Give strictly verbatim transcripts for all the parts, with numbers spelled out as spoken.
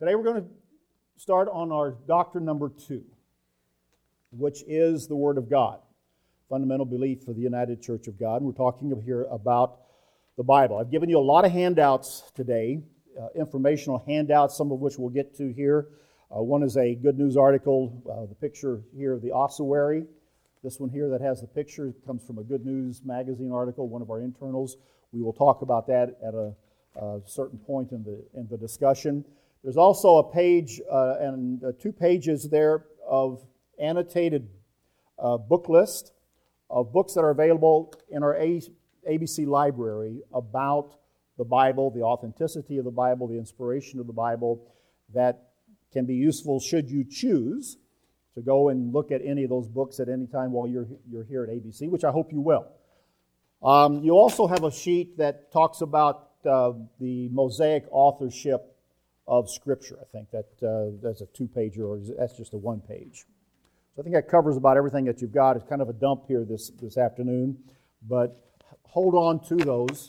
Today we're going to start on our doctrine number two, which is the Word of God, fundamental belief for the United Church of God. And we're talking here about the Bible. I've given you a lot of handouts today, uh, informational handouts, some of which we'll get to here. Uh, one is a good news article, uh, the picture here of the ossuary. This one here that has the picture comes from a Good News magazine article, one of our internals. We will talk about that at a, a certain point in the in the discussion. There's also a page uh, and uh, two pages there of annotated uh, book list of books that are available in our A B C library about the Bible, the authenticity of the Bible, the inspiration of the Bible, that can be useful should you choose to go and look at any of those books at any time while you're you're here at A B C, which I hope you will. Um, you also have a sheet that talks about uh, the Mosaic authorship of Scripture. I think that uh, that's a two-pager, or that's just a one-page. So I think that covers about everything that you've got. It's kind of a dump here this, this afternoon, but hold on to those.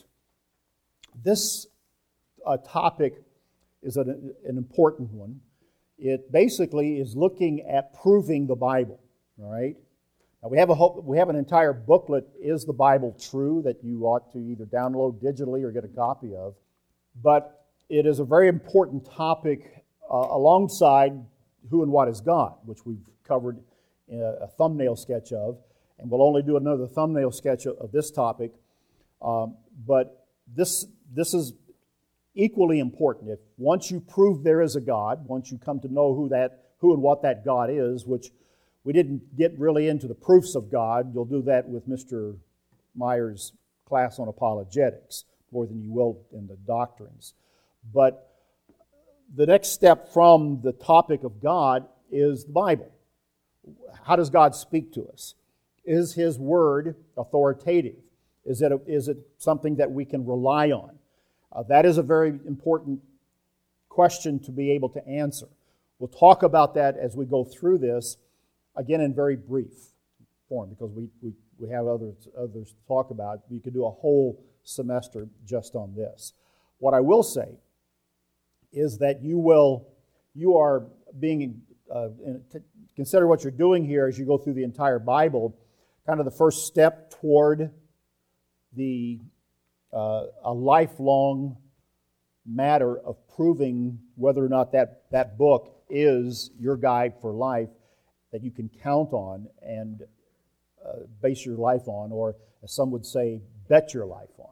This uh, topic is an, an important one. It basically is looking at proving the Bible, all right? Now we have a whole, we have an entire booklet, Is the Bible True?, that you ought to either download digitally or get a copy of. But it is a very important topic uh, alongside who and what is God, which we've covered in a, a thumbnail sketch of, and we'll only do another thumbnail sketch of, of this topic. Um, but this this is equally important. If once you prove there is a God, once you come to know who that who and what that God is, which we didn't get really into the proofs of God, you'll do that with Mister Meyer's class on apologetics more than you will in the doctrines. But the next step from the topic of God is the Bible. How does God speak to us? Is His Word authoritative? Is it, a, is it something that we can rely on? Uh, that is a very important question to be able to answer. We'll talk about that as we go through this, again in very brief form, because we, we, we have others, others to talk about. We could do a whole semester just on this. What I will say is that you will, you are being, uh, in, t- consider what you're doing here as you go through the entire Bible, kind of the first step toward the uh, a lifelong matter of proving whether or not that, that book is your guide for life that you can count on and uh, base your life on, or as some would say, bet your life on.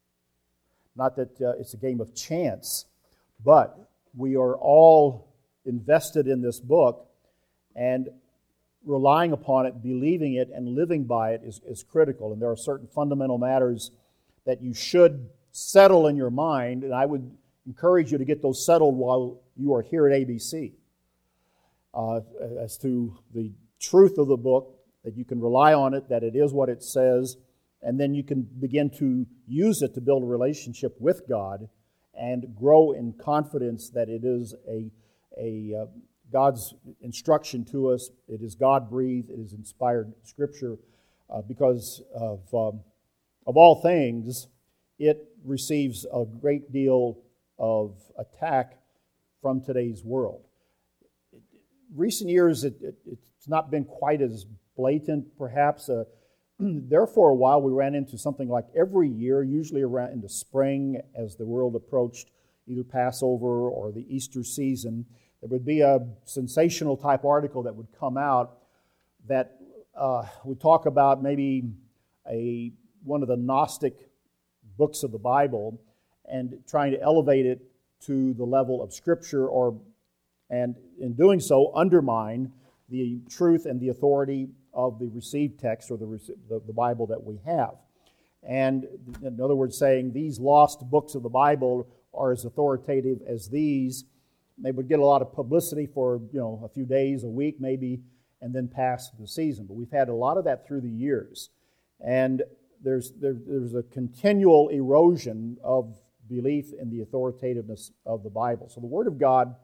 Not that uh, it's a game of chance, but we are all invested in this book, and relying upon it, believing it, and living by it is, is critical. And there are certain fundamental matters that you should settle in your mind, and I would encourage you to get those settled while you are here at A B C. Uh, as to the truth of the book, that you can rely on it, that it is what it says, and then you can begin to use it to build a relationship with God and grow in confidence that it is a, a uh, God's instruction to us. It is God-breathed. It is inspired Scripture uh, because of, um, of all things, it receives a great deal of attack from today's world. Recent years, it, it, it's not been quite as blatant, perhaps. Uh, there for a while, we ran into something like every year, usually around in the spring, as the world approached either Passover or the Easter season, there would be a sensational type article that would come out that uh, would talk about maybe a one of the Gnostic books of the Bible and trying to elevate it to the level of Scripture, or and in doing so undermine the truth and the authority of the received text, or the, the, the Bible that we have. And in other words, saying these lost books of the Bible are as authoritative as these. They would get a lot of publicity for, you know, a few days, a week maybe, and then pass the season. But we've had a lot of that through the years. And there's there, there's a continual erosion of belief in the authoritativeness of the Bible. So the Word of God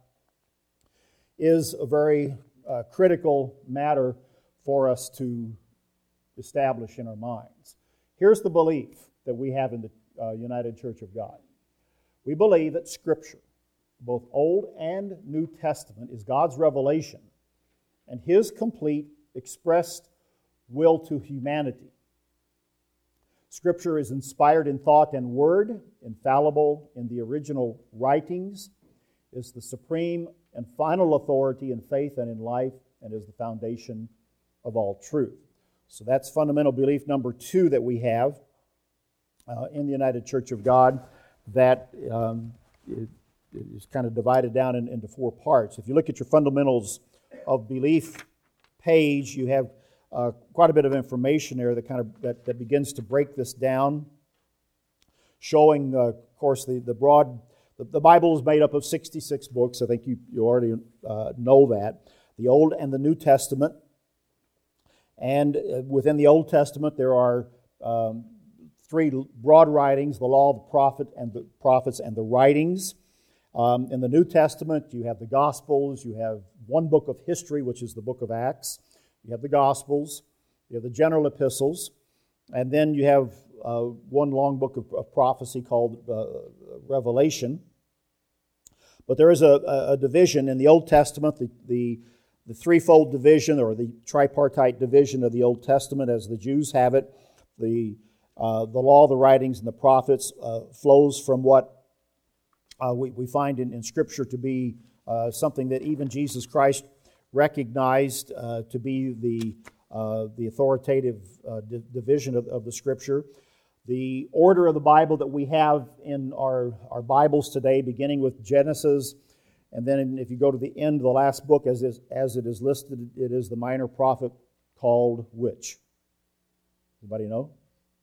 is a very uh, critical matter for us to establish in our minds. Here's the belief that we have in the uh, United Church of God. We believe that Scripture, both Old and New Testament, is God's revelation and His complete expressed will to humanity. Scripture is inspired in thought and word, infallible in the original writings, is the supreme and final authority in faith and in life, and is the foundation of all truth. So that's fundamental belief number two that we have uh, in the United Church of God, that um, it, it is kind of divided down in, into four parts. If you look at your fundamentals of belief page, you have uh, quite a bit of information there that kind of that, that begins to break this down, showing, uh, of course, the, the broad. The, the Bible is made up of sixty-six books. I think you, you already uh, know that. The Old and the New Testament. And within the Old Testament, there are um, three broad writings: the law of the prophet and the prophets and the writings. Um, in the New Testament, you have the Gospels. You have one book of history, which is the book of Acts. You have the Gospels. You have the general epistles, and then you have uh, one long book of, of prophecy called uh, Revelation. But there is a, a division in the Old Testament, the, the The threefold division, or the tripartite division of the Old Testament, as the Jews have it. The uh, the law, the writings, and the prophets uh, flows from what uh, we, we find in, in Scripture to be uh, something that even Jesus Christ recognized uh, to be the uh, the authoritative uh, di- division of, of the Scripture. The order of the Bible that we have in our, our Bibles today, beginning with Genesis. And then if you go to the end of the last book, as is, as it is listed, it is the minor prophet called which? Anybody know?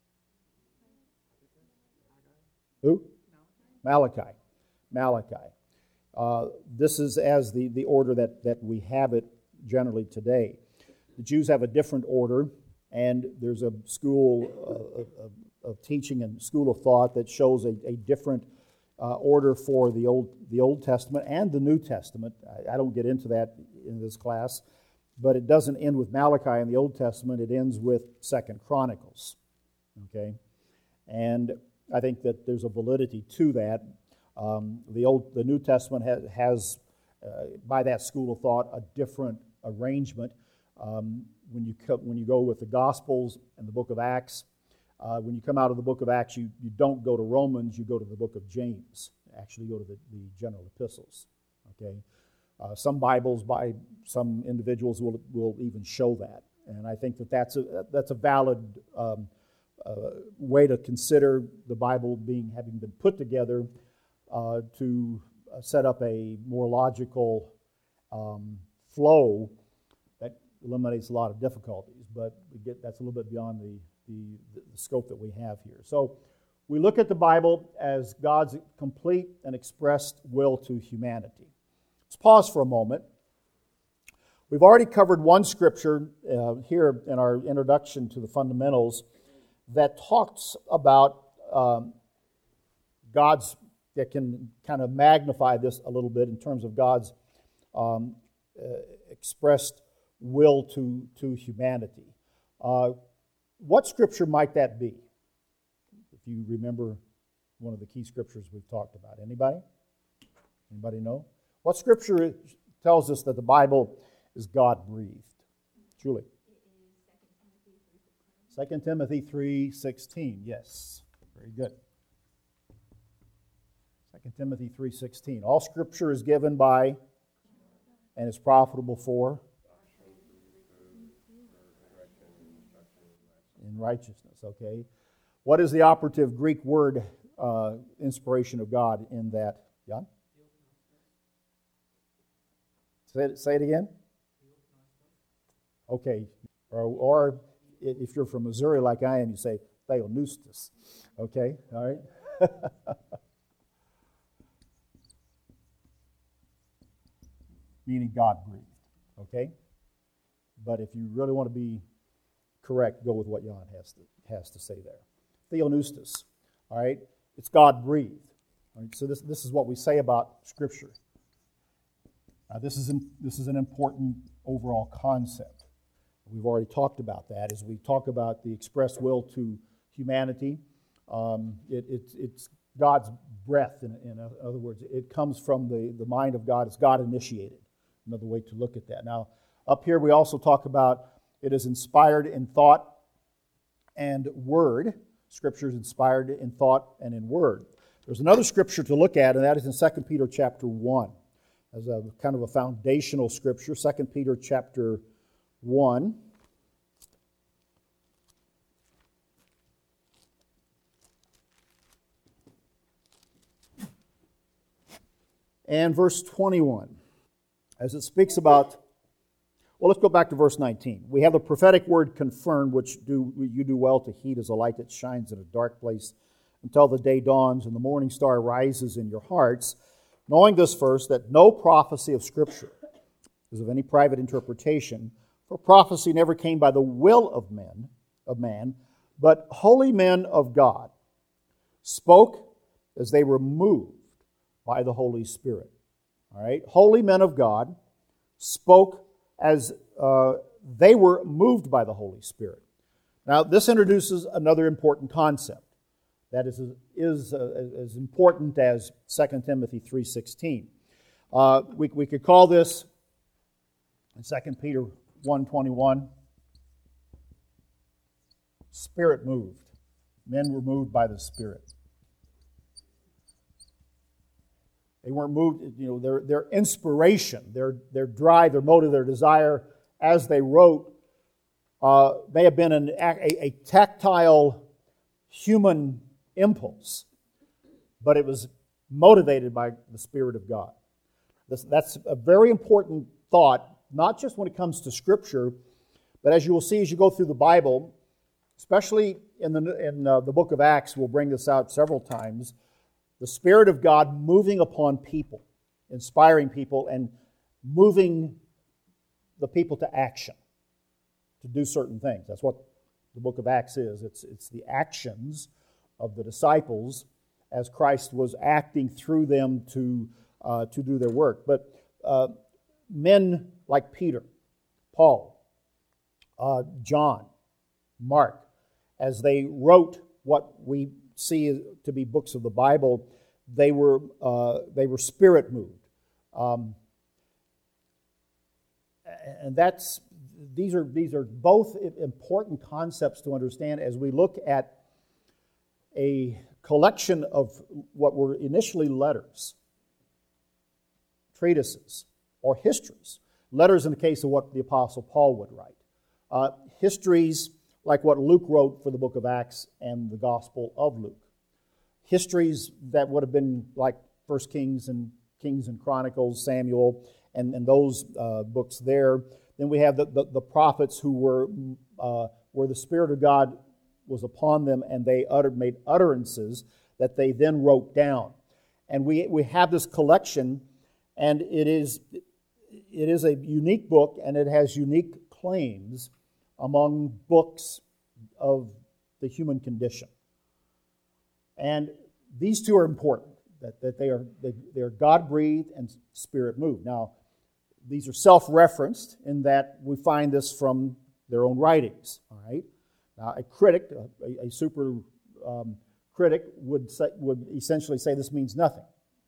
Who? Malachi. Malachi. Uh, this is as the, the order that, that we have it generally today. The Jews have a different order, and there's a school uh, of, of teaching and school of thought that shows a, a different Uh, order for the Old the Old Testament and the New Testament. I, I don't get into that in this class, but it doesn't end with Malachi in the Old Testament. It ends with Second Chronicles. Okay, and I think that there's a validity to that. Um, the old the New Testament has, has uh, by that school of thought, a different arrangement. Um, when you co- when you go with the Gospels and the Book of Acts. Uh, when you come out of the book of Acts, you, you don't go to Romans, you go to the book of James. Actually, you go to the, the general epistles. Okay, uh, some Bibles by some individuals will will even show that, and I think that that's a that's a valid um, uh, way to consider the Bible being having been put together uh, to set up a more logical um, flow that eliminates a lot of difficulties. But we get that's a little bit beyond the The, the scope that we have here. So we look at the Bible as God's complete and expressed will to humanity. Let's pause for a moment. We've already covered one scripture uh, here in our introduction to the fundamentals that talks about um, God's, that can kind of magnify this a little bit in terms of God's um, uh, expressed will to, to humanity. Uh, What scripture might that be? If you remember one of the key scriptures we've talked about. Anybody? Anybody know? What scripture tells us that the Bible is God-breathed? Julie? Second Timothy three sixteen. Yes. Very good. Second Timothy three sixteen. All scripture is given by and is profitable for in righteousness, okay? What is the operative Greek word, uh, inspiration of God, in that? John? Say it, say it again? Okay. Or, or if you're from Missouri like I am, you say theopneustos. Okay? All right? Meaning God-breathed. Okay? But if you really want to be correct, go with what Jan has to has to say there. Theopneustos, all right? It's God-breathed. All right? So this, this is what we say about Scripture. Now, this is, an, this is an important overall concept. We've already talked about that as we talk about the express will to humanity. Um, it, it, it's God's breath. In, in other words, it comes from the, the mind of God. It's God initiated. Another way to look at that. Now, up here we also talk about it is inspired in thought and word. Scripture is inspired in thought and in word. There's another scripture to look at, and that is in Second Peter chapter one. As a kind of a foundational scripture, Second Peter chapter one. And verse twenty-one, as it speaks about, well, let's go back to verse nineteen. We have the prophetic word confirmed, which do you do well to heed as a light that shines in a dark place until the day dawns and the morning star rises in your hearts, knowing this first, that no prophecy of Scripture is of any private interpretation, for prophecy never came by the will of men, of man, but holy men of God spoke as they were moved by the Holy Spirit. All right? Holy men of God spoke as uh, they were moved by the Holy Spirit. Now, this introduces another important concept that is, is uh, as important as Second Timothy three sixteen. Uh, we, we could call this, in Second Peter one twenty-one, Spirit moved. Men were moved by the Spirit. They weren't moved, you know, their, their inspiration, their, their drive, their motive, their desire as they wrote uh, may have been an, a, a tactile human impulse, but it was motivated by the Spirit of God. This, that's a very important thought, not just when it comes to Scripture, but as you will see as you go through the Bible, especially in the, in, uh, the book of Acts, we'll bring this out several times, the Spirit of God moving upon people, inspiring people, and moving the people to action, to do certain things. That's what the book of Acts is. It's, it's the actions of the disciples as Christ was acting through them to, uh, to do their work. But uh, men like Peter, Paul, uh, John, Mark, as they wrote what we see to be books of the Bible, they were uh, they were Spirit moved, um, and that's these are these are both important concepts to understand as we look at a collection of what were initially letters, treatises, or histories. Letters in the case of what the Apostle Paul would write. Uh, histories like what Luke wrote for the book of Acts and the Gospel of Luke. Histories that would have been like First Kings and Kings and Chronicles, Samuel, and, and those uh, books there. Then we have the, the, the prophets who were, uh, where the Spirit of God was upon them and they uttered, made utterances that they then wrote down. And we, we have this collection, and it is, it is a unique book, and it has unique claims among books of the human condition. And these two are important, that, that they are they, they are God-breathed and Spirit-moved. Now, these are self-referenced in that we find this from their own writings. All right. Now, a critic, a, a super um, critic, would say, would essentially say this means nothing.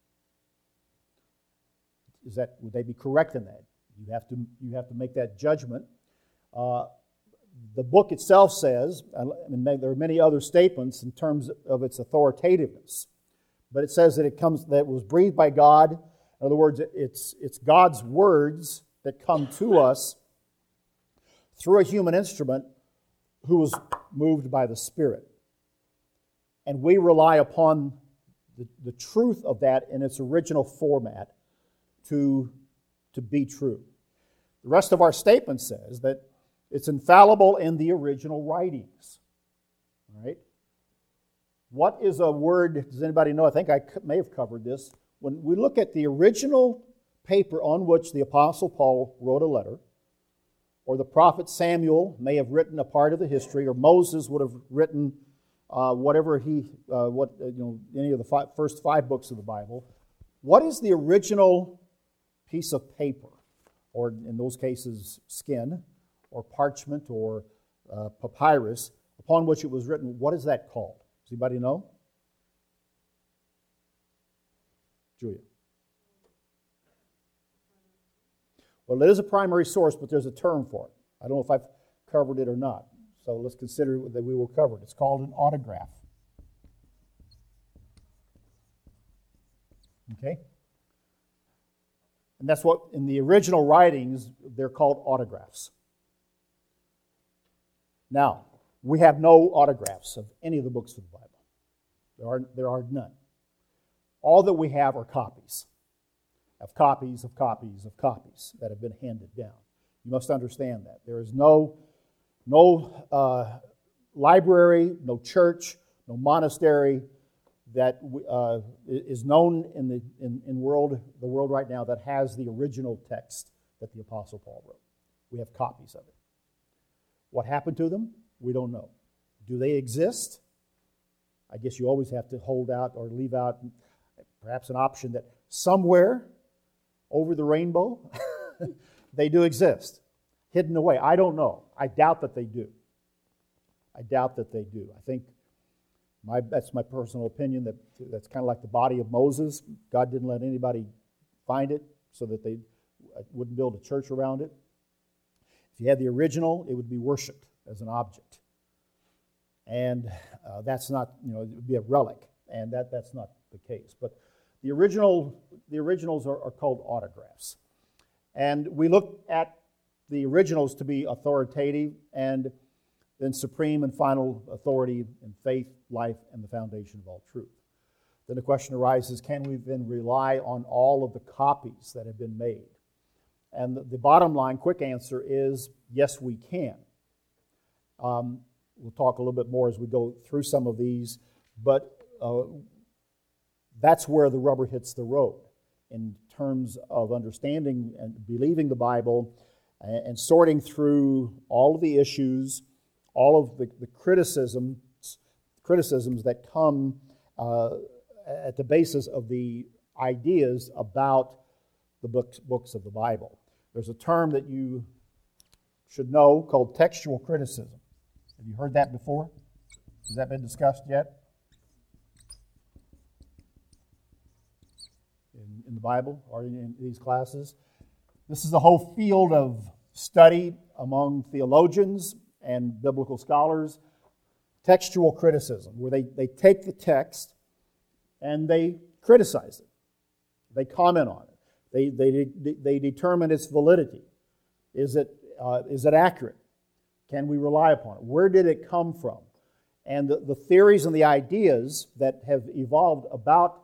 Is that would they be correct in that? You have to you have to make that judgment. Uh, the book itself says, and there are many other statements in terms of its authoritativeness, but it says that it comes that it was breathed by God. In other words, it's it's God's words that come to us through a human instrument who was moved by the Spirit. And we rely upon the, the truth of that in its original format to, to be true. The rest of our statement says that it's infallible in the original writings. All right? What is a word, does anybody know? I think I may have covered this. When we look at the original paper on which the Apostle Paul wrote a letter, or the prophet Samuel may have written a part of the history, or Moses would have written uh, whatever he, uh, what uh, you know, any of the five, first five books of the Bible. What is the original piece of paper, or in those cases, skin, or parchment, or uh, papyrus, upon which it was written? What is that called? Does anybody know? Julia? Well, it is a primary source, but there's a term for it. I don't know if I've covered it or not. So let's consider that we will cover it. It's called an autograph. Okay? And that's what, in the original writings, they're called autographs. Now, we have no autographs of any of the books of the Bible. There are, there are none. All that we have are copies of copies of copies of copies that have been handed down. You must understand that. There is no, no uh, library, no church, no monastery that uh, is known in the in, in world the world right now that has the original text that the Apostle Paul wrote. We have copies of it. What happened to them? We don't know. Do they exist? I guess you always have to hold out or leave out perhaps an option that somewhere over the rainbow they do exist, hidden away. I don't know. I doubt that they do. I doubt that they do. I think My, that's my personal opinion, that that's kind of like the body of Moses. God didn't let anybody find it so that they wouldn't build a church around it. If you had the original, it would be worshipped as an object. And uh, that's not, you know, it would be a relic, and that, that's not the case. But the original, the originals are, are called autographs. And we look at the originals to be authoritative and then supreme and final authority in faith, life, and the foundation of all truth. Then the question arises, can we then rely on all of the copies that have been made? And the, the bottom line, quick answer is, yes, we can. Um, we'll talk a little bit more as we go through some of these, but uh, that's where the rubber hits the road in terms of understanding and believing the Bible and, and sorting through all of the issues, all of the, the criticisms, criticisms that come uh, at the basis of the ideas about the books, books of the Bible. There's a term that you should know called textual criticism. Have you heard that before? Has that been discussed yet? In, in the Bible or in, in these classes? This is a whole field of study among theologians and biblical scholars, textual criticism, where they, they take the text and they criticize it. They comment on it. They, they, they determine its validity. Is it, uh, is it accurate? Can we rely upon it? Where did it come from? And the, the theories and the ideas that have evolved about,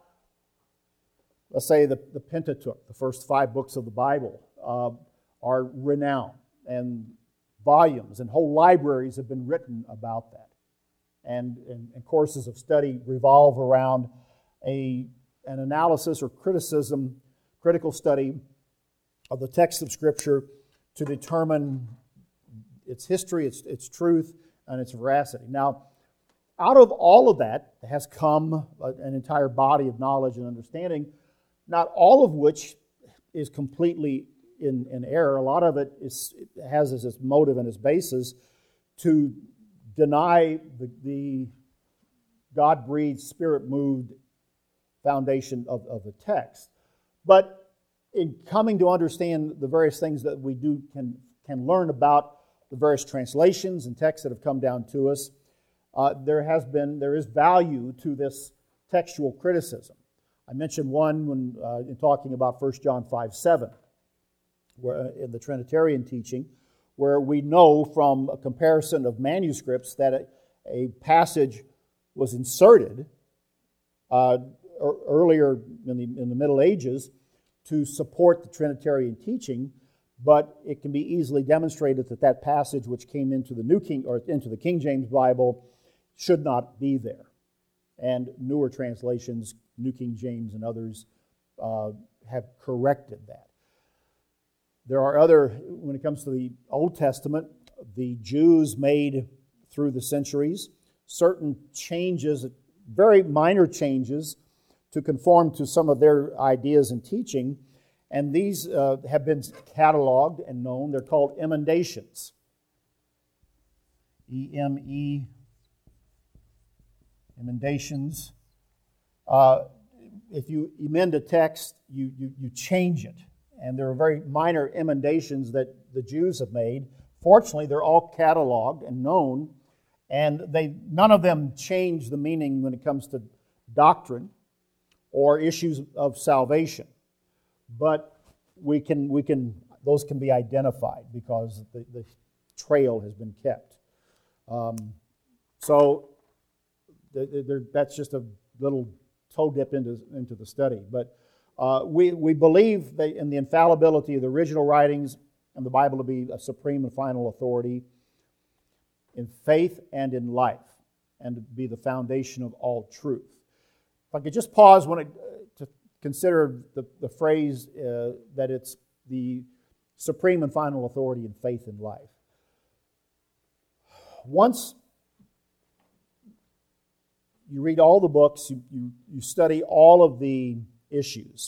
let's say, the, the Pentateuch, the first five books of the Bible, uh, are renowned. And volumes and whole libraries have been written about that. And, and, and courses of study revolve around a, an analysis or criticism, critical study of the text of Scripture to determine its history, its, its truth, and its veracity. Now, out of all of that has come an entire body of knowledge and understanding, not all of which is completely in, in error. A lot of it is it has as its motive and its basis to deny the, the God-breathed, Spirit-moved foundation of, of the text. But in coming to understand the various things that we do can, can learn about the various translations and texts that have come down to us, uh, there has been, there is value to this textual criticism. I mentioned one when uh, in talking about First John five seven, where in the Trinitarian teaching, where we know from a comparison of manuscripts that a, a passage was inserted uh, earlier in the, in the Middle Ages to support the Trinitarian teaching, but it can be easily demonstrated that that passage which came into the New King or into the King James Bible should not be there. And newer translations, New King James and others, uh, have corrected that. There are other, when it comes to the Old Testament, the Jews made through the centuries certain changes, very minor changes, to conform to some of their ideas and teaching, and these uh, have been cataloged and known. They're called emendations. E M E, emendations. Uh, if you amend a text, you, you, you change it. And there are very minor emendations that the Jews have made. Fortunately, they're all cataloged and known, and they none of them change the meaning when it comes to doctrine or issues of salvation. But we can we can those can be identified because the, the trail has been kept. Um, so the, the, that's just a little toe dip into into the study. But uh, we we believe that in the infallibility of the original writings and the Bible to be a supreme and final authority in faith and in life, and to be the foundation of all truth. If I could just pause when it, to consider the, the phrase uh, that it's the supreme and final authority in faith and life. Once you read all the books, you, you, you study all of the issues,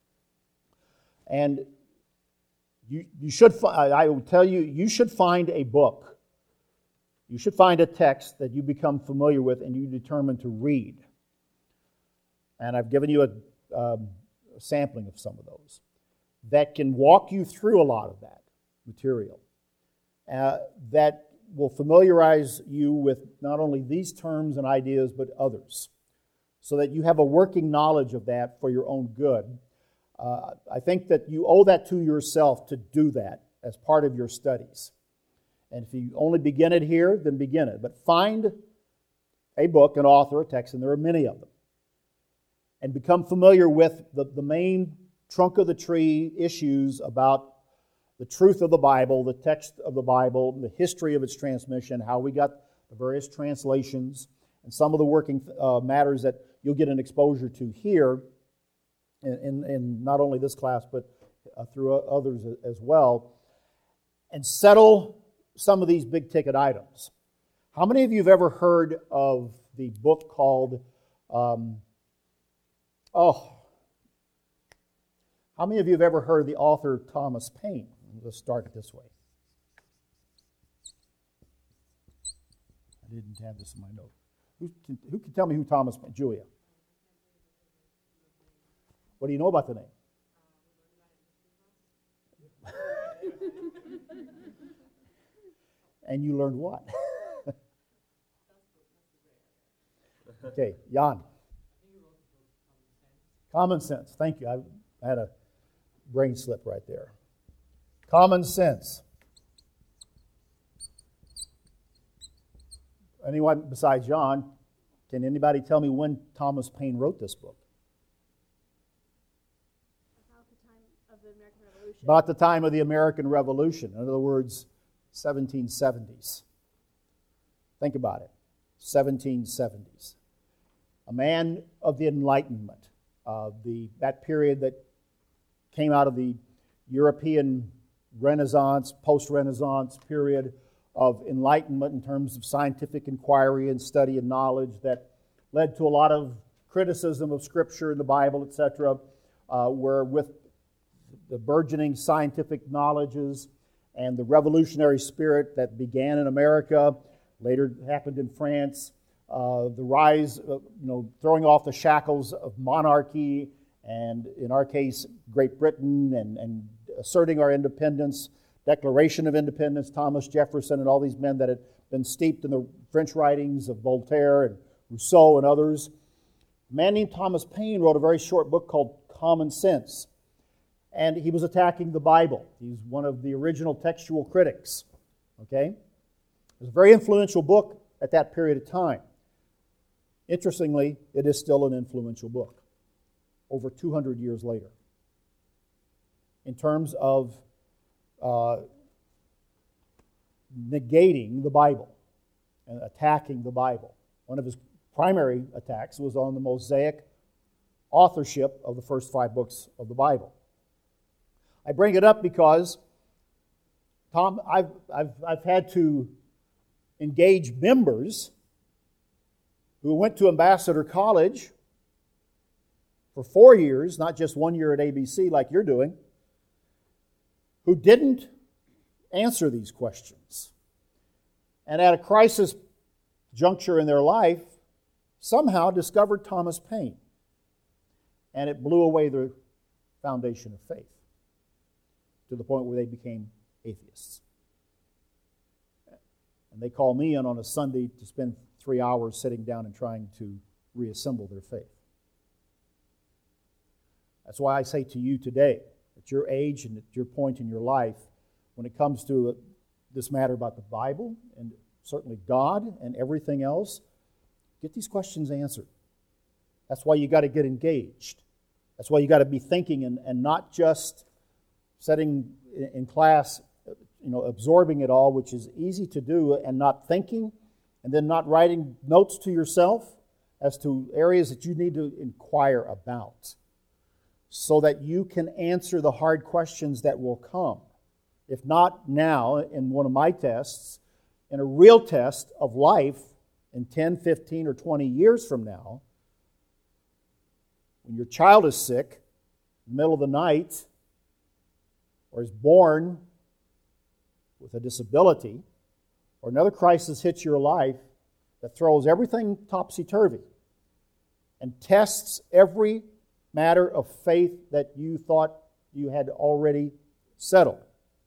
and you, you should, I will tell you, you should find a book. You should find a text that you become familiar with and you determine to read. And I've given you a, um, a sampling of some of those that can walk you through a lot of that material, uh, that will familiarize you with not only these terms and ideas, but others, so that you have a working knowledge of that for your own good. Uh, I think that you owe that to yourself to do that as part of your studies. And if you only begin it here, then begin it. But find a book, an author, a text, and there are many of them, and become familiar with the, the main trunk of the tree issues about the truth of the Bible, the text of the Bible, the history of its transmission, how we got the various translations, and some of the working uh, matters that you'll get an exposure to here in, in, in not only this class, but uh, through others as well, and settle some of these big-ticket items. How many of you have ever heard of the book called, um, oh, how many of you have ever heard the author Thomas Paine? Let's start it this way. I didn't have this in my note. Who can, who can tell me who Thomas Paine? Julia. What do you know about the name? And you learned what? Okay, Jan. Common Sense. Thank you. I, I had a brain slip right there. Common Sense. Anyone besides John, can anybody tell me when Thomas Paine wrote this book? About the time of the American Revolution. About the time of the American Revolution. In other words, seventeen seventies. Think about it. seventeen seventies. A man of the Enlightenment, uh, the that period that came out of the European Renaissance, post-Renaissance period of enlightenment in terms of scientific inquiry and study and knowledge that led to a lot of criticism of Scripture and the Bible, et cetera, uh, where with the burgeoning scientific knowledges and the revolutionary spirit that began in America, later happened in France, uh, the rise, of, you know, throwing off the shackles of monarchy, and in our case, Great Britain, and, and asserting our independence, Declaration of Independence, Thomas Jefferson, and all these men that had been steeped in the French writings of Voltaire and Rousseau and others. A man named Thomas Paine wrote a very short book called Common Sense. And he was attacking the Bible. He's one of the original textual critics. Okay? It was a very influential book at that period of time. Interestingly, it is still an influential book, over two hundred years later, in terms of uh, negating the Bible and attacking the Bible. One of his primary attacks was on the Mosaic authorship of the first five books of the Bible. I bring it up because, Tom, I've, I've, I've had to engage members who went to Ambassador College for four years, not just one year at A B C like you're doing, who didn't answer these questions. And at a crisis juncture in their life, somehow discovered Thomas Paine and it blew away their foundation of faith to the point where they became atheists. And they call me in on a Sunday to spend three hours sitting down and trying to reassemble their faith. That's why I say to you today, at your age and at your point in your life, when it comes to this matter about the Bible and certainly God and everything else, get these questions answered. That's why you got to get engaged. That's why you got to be thinking and, and not just sitting in class, you know, absorbing it all, which is easy to do, and not thinking, and then not writing notes to yourself as to areas that you need to inquire about, so that you can answer the hard questions that will come. If not now, in one of my tests, in a real test of life in ten, fifteen, or twenty years from now, when your child is sick in the middle of the night, or is born with a disability, or another crisis hits your life that throws everything topsy-turvy and tests every matter of faith that you thought you had already settled.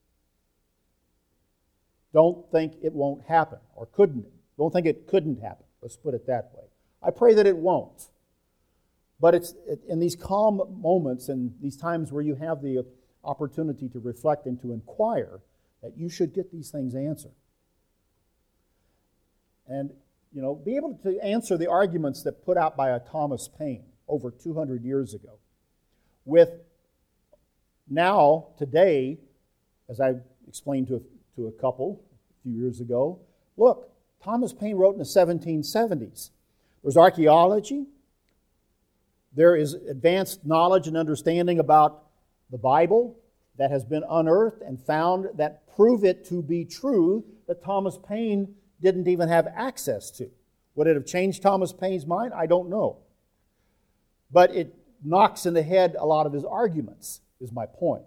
Don't think it won't happen, or couldn't. Don't think it couldn't happen. Let's put it that way. I pray that it won't. But it's in these calm moments and these times where you have the opportunity to reflect and to inquire that you should get these things answered. And, you know, be able to answer the arguments that put out by a Thomas Paine over two hundred years ago. With now, today, as I explained to a, to a couple a few years ago, look, Thomas Paine wrote in the seventeen seventies. There's archaeology. There is advanced knowledge and understanding about the Bible that has been unearthed and found that prove it to be true that Thomas Paine didn't even have access to. Would it have changed Thomas Paine's mind? I don't know. But it knocks in the head a lot of his arguments, is my point.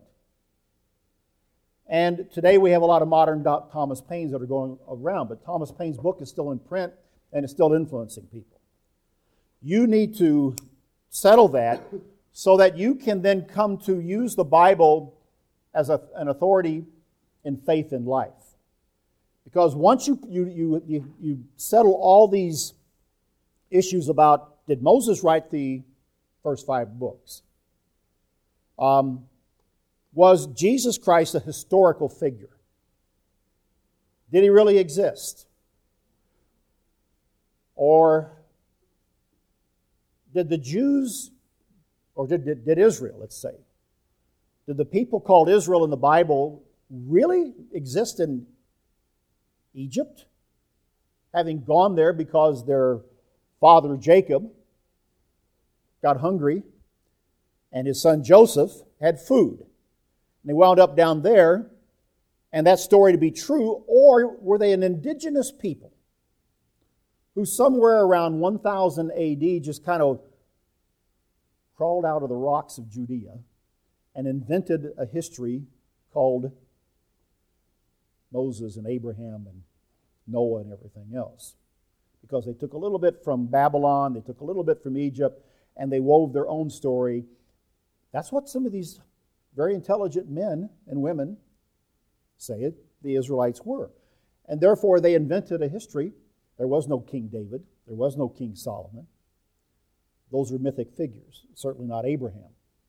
And today we have a lot of modern Thomas Paines that are going around, but Thomas Paine's book is still in print and it's still influencing people. You need to settle that so that you can then come to use the Bible as a, an authority in faith and life. Because once you, you, you, you, you settle all these issues about, did Moses write the first five books? Um, was Jesus Christ a historical figure? Did he really exist? Or did the Jews, or did, did, did Israel, let's say, did the people called Israel in the Bible really exist in Egypt, having gone there because their father Jacob got hungry and his son Joseph had food? And they wound up down there, and that story to be true, or were they an indigenous people who somewhere around one thousand A D just kind of crawled out of the rocks of Judea and invented a history called Moses and Abraham and Noah and everything else? Because they took a little bit from Babylon, they took a little bit from Egypt, and they wove their own story. That's what some of these very intelligent men and women say it, the Israelites were. And therefore they invented a history. There was no King David. There was no King Solomon. Those are mythic figures, certainly not Abraham.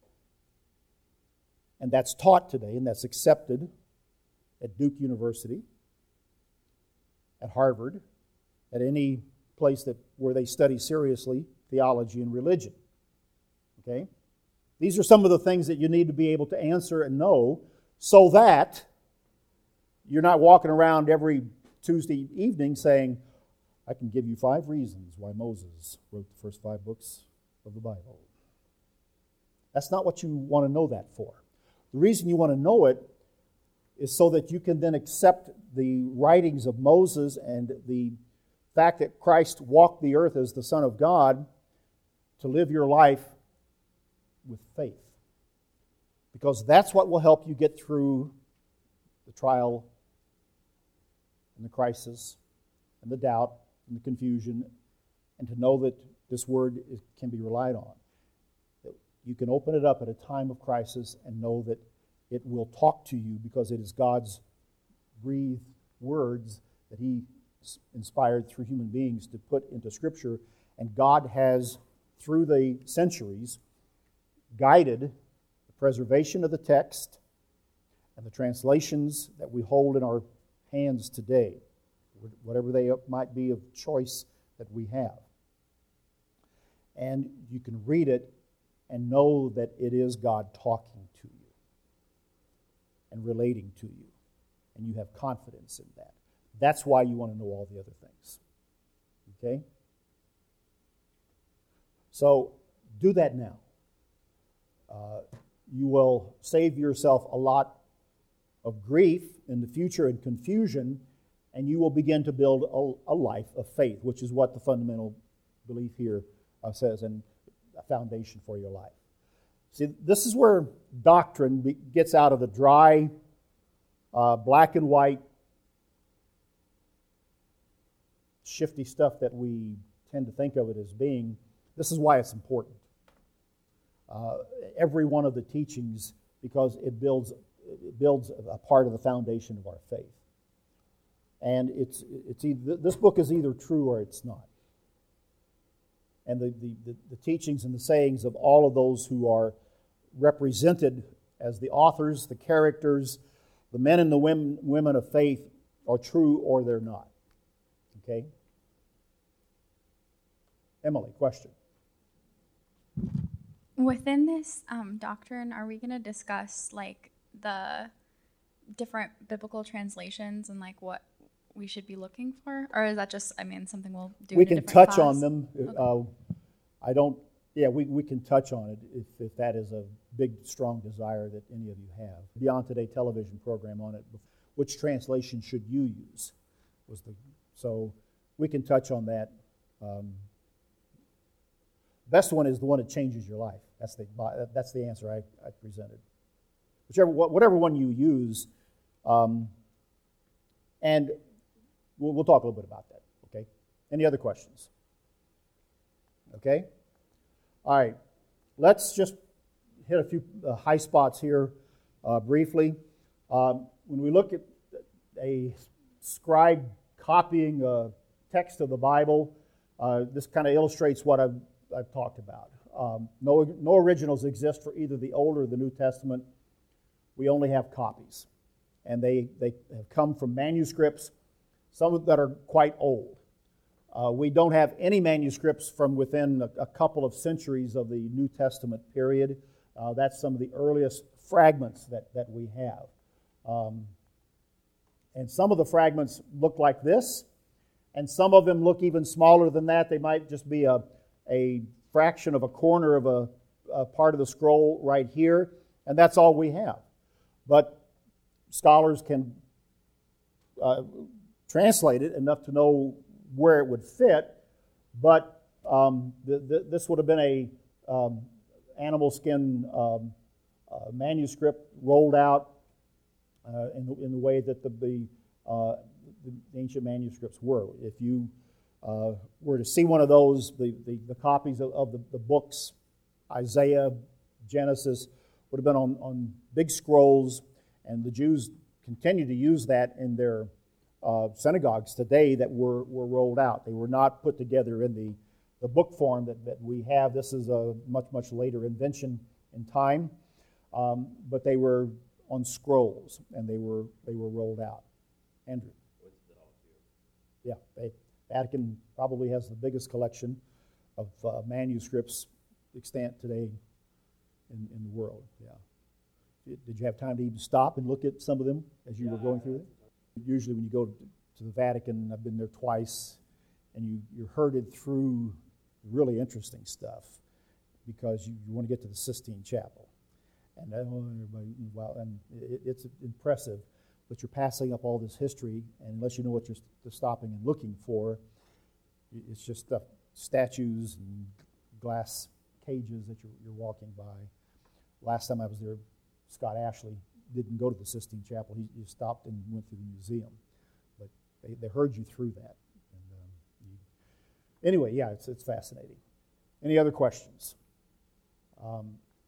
And that's taught today, and that's accepted at Duke University, at Harvard, at any place that where they study seriously theology and religion. Okay? These are some of the things that you need to be able to answer and know so that you're not walking around every Tuesday evening saying, I can give you five reasons why Moses wrote the first five books of the Bible. That's not what you want to know that for. The reason you want to know it is so that you can then accept the writings of Moses and the fact that Christ walked the earth as the Son of God to live your life with faith. Because that's what will help you get through the trial and the crisis and the doubt and the confusion, and to know that this word is, can be relied on. you can open it up at a time of crisis and know that it will talk to you because it is God's breathed words that He inspired through human beings to put into Scripture. And God has, through the centuries, guided the preservation of the text and the translations that we hold in our hands today, whatever they might be of choice that we have. And you can read it and know that it is God talking to you and relating to you, and you have confidence in that. That's why you want to know all the other things. Okay? So, do that now. Uh, you will save yourself a lot of grief in the future and confusion, and you will begin to build a, a life of faith, which is what the fundamental belief here uh, says, and a foundation for your life. See, this is where doctrine be, gets out of the dry, uh, black and white, shifty stuff that we tend to think of it as being. This is why it's important. Uh, every one of the teachings, because it builds it builds a part of the foundation of our faith. And it's it's either, this book is either true or it's not. And the, the, the, the teachings and the sayings of all of those who are represented as the authors, the characters, the men and the women, women of faith are true or they're not. Okay? Emily, question. Within this um, doctrine, are we going to discuss like the different biblical translations and like what we should be looking for, or is that just, I mean, something we'll do? We in a can different touch class? on them. Okay. Uh, I don't. Yeah, we, we can touch on it if, if that is a big, strong desire that any of you have. Beyond Today television program on it. Which translation should you use? Was the so we can touch on that. Um, best one is the one that changes your life. That's the that's the answer I, I presented. Whichever whatever one you use, um, and we'll, we'll talk a little bit about that. Okay. Any other questions? Okay. All right. Let's just hit a few uh, high spots here uh, briefly. Um, when we look at a scribe copying a text of the Bible, uh, this kind of illustrates what I've, I've talked about. Um, no, no originals exist for either the Old or the New Testament. We only have copies. And they, they have come from manuscripts, some that are quite old. Uh, we don't have any manuscripts from within a, a couple of centuries of the New Testament period. Uh, that's some of the earliest fragments that, that we have. Um, and some of the fragments look like this, and some of them look even smaller than that. They might just be a, a fraction of a corner of a, a part of the scroll right here, and that's all we have. But scholars can uh, translate it enough to know where it would fit, but um, the, the, this would have been a um, animal skin um, uh, manuscript rolled out uh, in, the, in the way that the, the, uh, the ancient manuscripts were. If you uh, were to see one of those, the, the, the copies of, of the, the books, Isaiah, Genesis, would have been on, on big scrolls, and the Jews continue to use that in their Uh, synagogues today that were, were rolled out. They were not put together in the, the book form that, that we have. This is a much, much later invention in time. Um, but they were on scrolls, and they were they were rolled out. Andrew? Yeah, they, Vatican probably has the biggest collection of uh, manuscripts extant today in, in the world. Yeah. Did, did you have time to even stop and look at some of them as you yeah, were going through it? Usually when you go to the Vatican, I've been there twice, and you, you're herded through really interesting stuff because you, you want to get to the Sistine Chapel. And oh, everybody, wow, and it, it's impressive, but you're passing up all this history, and unless you know what you're stopping and looking for, it's just stuff, statues and glass cages that you're, you're walking by. Last time I was there, Scott Ashley didn't go to the Sistine Chapel. He, he stopped and went to the museum. But they, they heard you through that. And, um, you, anyway, yeah, it's, it's fascinating. Any other questions? Um,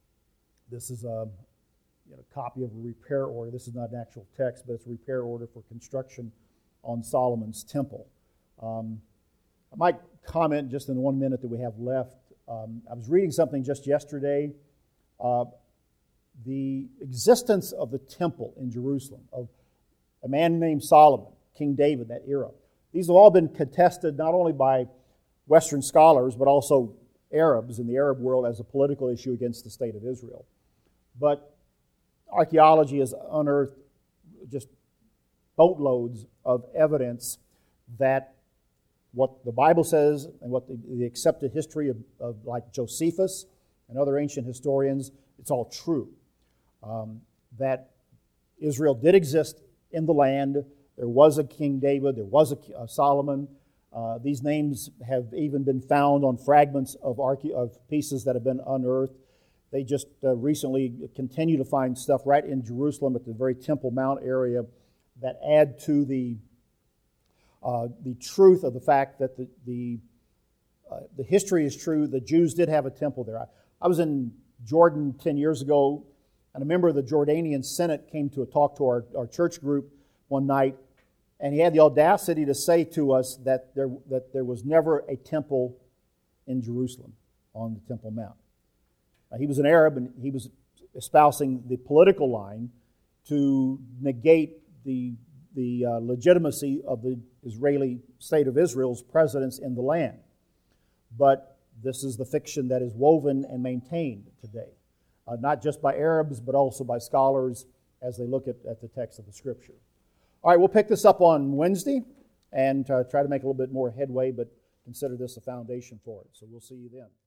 This is a you know, copy of a repair order. This is not an actual text, but it's a repair order for construction on Solomon's temple. Um, I might comment just in the one minute that we have left. Um, I was reading something just yesterday. Uh, the existence of the temple in Jerusalem, of a man named Solomon, King David, that era. These have all been contested not only by Western scholars, but also Arabs in the Arab world as a political issue against the state of Israel. But archaeology has unearthed just boatloads of evidence that what the Bible says and what the, the accepted history of, of like Josephus and other ancient historians, it's all true. Um, that Israel did exist in the land. There was a King David. There was a, a Solomon. Uh, these names have even been found on fragments of, archae- of pieces that have been unearthed. They just uh, recently continue to find stuff right in Jerusalem at the very Temple Mount area that add to the uh, the truth of the fact that the the, uh, the history is true. The Jews did have a temple there. I, I was in Jordan ten years ago, and a member of the Jordanian Senate came to a talk to our, our church group one night, and he had the audacity to say to us that there that there was never a temple in Jerusalem on the Temple Mount. Now, he was an Arab, and he was espousing the political line to negate the the uh, legitimacy of the Israeli state of Israel's presence in the land. But this is the fiction that is woven and maintained today, uh, not just by Arabs, but also by scholars as they look at, at the text of the Scripture. All right, we'll pick this up on Wednesday and uh, try to make a little bit more headway, but consider this a foundation for it. So we'll see you then.